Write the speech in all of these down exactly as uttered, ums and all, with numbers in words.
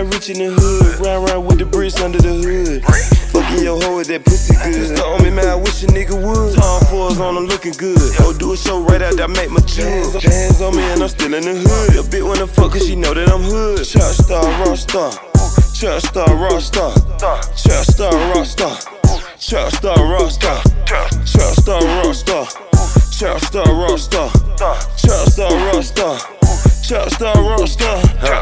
got rich in the hood. Round round with the bricks under the hood. Fucking your hoe with that pussy good. The only man I wish a nigga would. Tom Fords on, I'm looking good. Go do a show right out, I make my jewels. Hands on me and I'm still in the hood. Your bitch wanna fuck cause she know that I'm hood. Trap star, rock star. Trap star, rock star. Trap star, rock star. Trap star, rock star. Trap star, rock star. Trap star, rock star. Trap star, rock star. Trap star, rock star.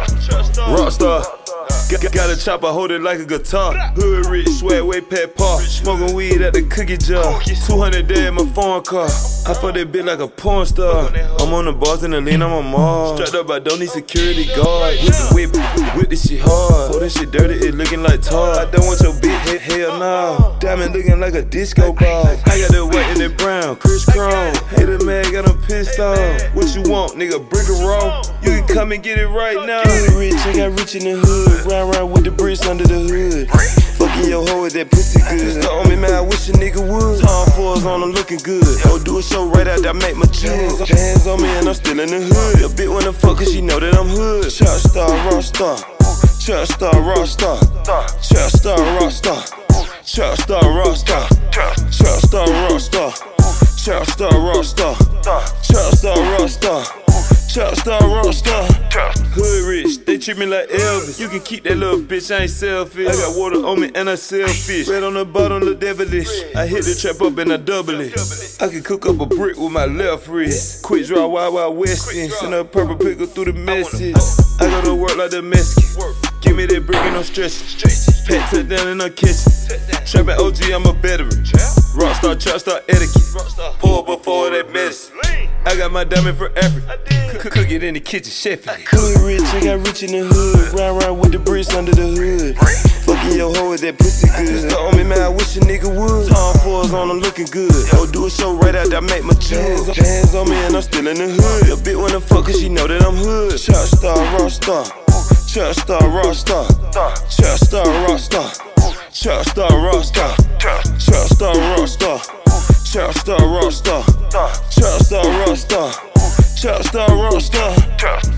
Rock star. Got, got a chopper, hold it like a guitar. Hood rich, swag way past par. Smoking weed at the cookie jar. two hundred day in my phone car. I fuck that bitch like a porn star. I'm on the bars in the lean, I'm a mall. Strapped up, I don't need security guard. With the whip, whip this shit hard. Hold this shit dirty, it looking like tar. I don't want your bitch head, hell no. Diamond looking like a disco ball. I got that white and that brown, Chris Chrome. Hey, the man got him pissed off. What you want, nigga, brick or roll? You can come and get it right now. Rich, I got rich in the hood. Round round with the bricks under the hood. Fucking your hoe with that pussy good. The only man I wish a nigga would. Tom Fords on, I'm looking good. Go do a show right out, I make my jewels. Hands on me and I'm still in the hood. Your bitch wanna fuck cause she know that I'm hood. Trap star, rock star. Trap star, rock star. Trap star, rock star. Trap star, rock star. Trap star, rock star. Trap star, rock star. Trap star, rock star. Trap star, rock star. Hood rich, they treat me like Elvis. You can keep that little bitch, I ain't selfish. I got water on me and I sell fish. Red on the bottom, look devilish. I hit the trap up and I double it. I can cook up a brick with my left wrist. Quick draw, wild, wild westin'. Send a purple pickle through the message. I go to work like the Mexican. Give me that brick and no stretching. Pat touch down in the kitchen. Trappin' O G, I'm a veteran. Rockstar, trap star etiquette. Pour before that medicine. I got my diamond for Africa. Cook it in the kitchen, chef it. Hood rich, I got rich in the hood. Round round with the bricks under the hood. Fucking your hoe with that pussy good. The only man I wish a nigga would. Tom Fords on, I'm looking good. Go do a show right out, I make my jewels. Hands on me and I'm still in the hood. Your bitch wanna fuck cause she know that I'm hood. Trap star, rock star. Trap star, rock star. Trap star, rock star. Trap star, rock star. Trap star, rock star. Trap star, rock star. Trap star, rock star. Trap star, rock star.